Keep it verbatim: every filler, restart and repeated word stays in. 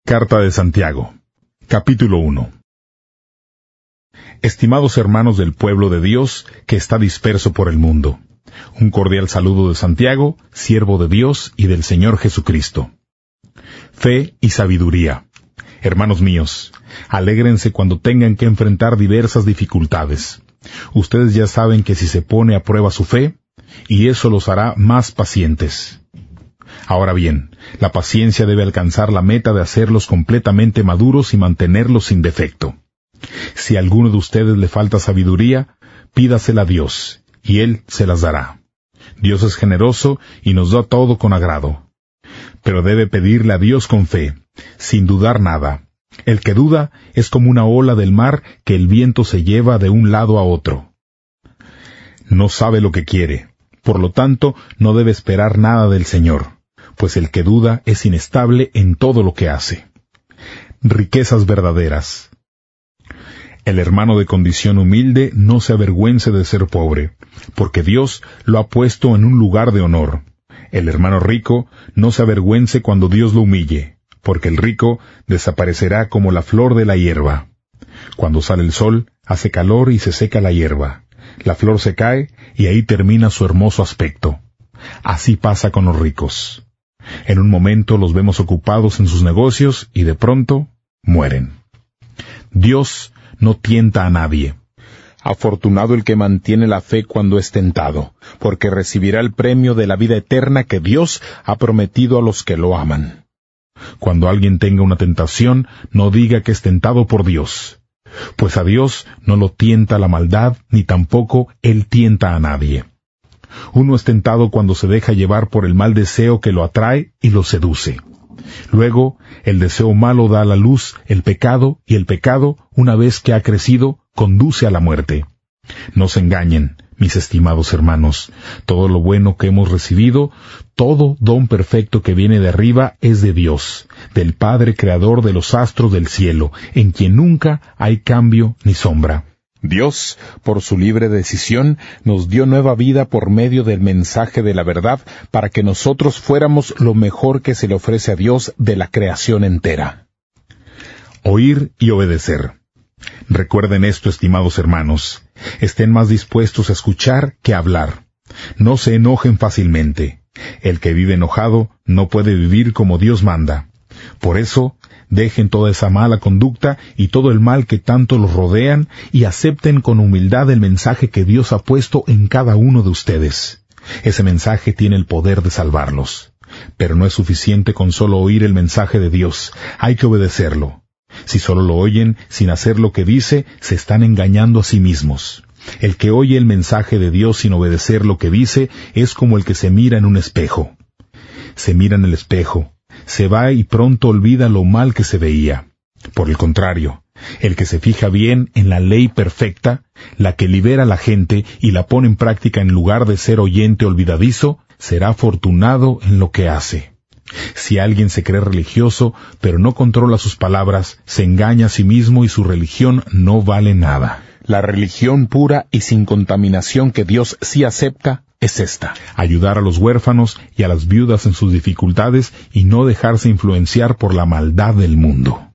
Carta de Santiago, capítulo uno. Estimados hermanos del pueblo de Dios que está disperso por el mundo, un cordial saludo de Santiago, siervo de Dios y del Señor Jesucristo. Fe y sabiduría. Hermanos míos, alégrense cuando tengan que enfrentar diversas dificultades. Ustedes ya saben que si se pone a prueba su fe, y eso los hará más pacientes. Ahora bien, la paciencia debe alcanzar la meta de hacerlos completamente maduros y mantenerlos sin defecto. Si a alguno de ustedes le falta sabiduría, pídasela a Dios, y Él se las dará. Dios es generoso y nos da todo con agrado. Pero debe pedirle a Dios con fe, sin dudar nada. El que duda es como una ola del mar que el viento se lleva de un lado a otro. No sabe lo que quiere, por lo tanto no debe esperar nada del Señor, pues el que duda es inestable en todo lo que hace. Riquezas verdaderas. El hermano de condición humilde no se avergüence de ser pobre, porque Dios lo ha puesto en un lugar de honor. El hermano rico no se avergüence cuando Dios lo humille, porque el rico desaparecerá como la flor de la hierba. Cuando sale el sol, hace calor y se seca la hierba. La flor se cae y ahí termina su hermoso aspecto. Así pasa con los ricos. En un momento los vemos ocupados en sus negocios y de pronto mueren. Dios no tienta a nadie. Afortunado el que mantiene la fe cuando es tentado, porque recibirá el premio de la vida eterna que Dios ha prometido a los que lo aman. Cuando alguien tenga una tentación, no diga que es tentado por Dios, pues a Dios no lo tienta la maldad, ni tampoco Él tienta a nadie. Uno es tentado cuando se deja llevar por el mal deseo que lo atrae y lo seduce. Luego, el deseo malo da a la luz el pecado, y el pecado, una vez que ha crecido, conduce a la muerte. No se engañen, mis estimados hermanos. Todo lo bueno que hemos recibido, todo don perfecto que viene de arriba es de Dios, del Padre Creador de los astros del cielo, en quien nunca hay cambio ni sombra. Dios, por su libre decisión, nos dio nueva vida por medio del mensaje de la verdad, para que nosotros fuéramos lo mejor que se le ofrece a Dios de la creación entera. Oír y obedecer. Recuerden esto, estimados hermanos. Estén más dispuestos a escuchar que a hablar. No se enojen fácilmente. El que vive enojado no puede vivir como Dios manda. Por eso, dejen toda esa mala conducta y todo el mal que tanto los rodean y acepten con humildad el mensaje que Dios ha puesto en cada uno de ustedes. Ese mensaje tiene el poder de salvarlos. Pero no es suficiente con solo oír el mensaje de Dios. Hay que obedecerlo. Si solo lo oyen sin hacer lo que dice, se están engañando a sí mismos. El que oye el mensaje de Dios sin obedecer lo que dice es como el que se mira en un espejo. Se mira en el espejo, se va y pronto olvida lo mal que se veía. Por el contrario, el que se fija bien en la ley perfecta, la que libera a la gente y la pone en práctica en lugar de ser oyente olvidadizo, será afortunado en lo que hace. Si alguien se cree religioso, pero no controla sus palabras, se engaña a sí mismo y su religión no vale nada. La religión pura y sin contaminación que Dios sí acepta es esta: ayudar a los huérfanos y a las viudas en sus dificultades y no dejarse influenciar por la maldad del mundo.